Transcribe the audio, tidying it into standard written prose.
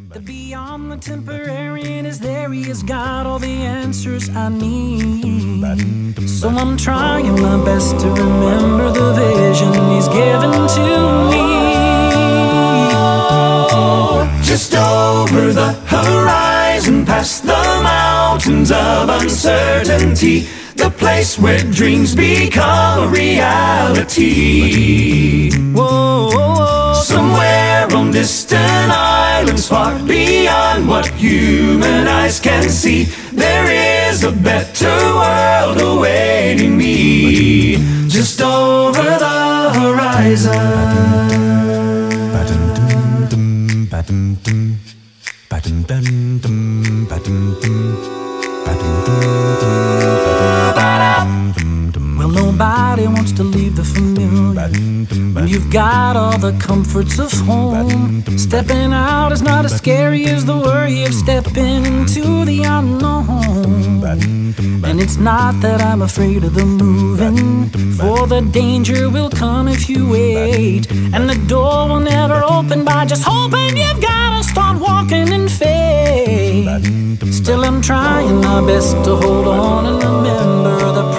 The beyond the temporary and is there, he has got all the answers I need. So I'm trying my best to remember the vision he's given to me. Just over the horizon, past the mountains of uncertainty, the place where dreams become a reality. Whoa, somewhere on distant islands, far beyond what human eyes can see, there is a better world awaiting me. Just over the horizon. Well, nobody wants to leave the familiar when you've got all the comforts of home. Stepping out is not as scary as the worry of stepping into the unknown. And it's not that I'm afraid of the moving, for the danger will come if you wait, and the door will never open by just hoping. You've gotta start walking in faith. Still I'm trying my best to hold on and remember the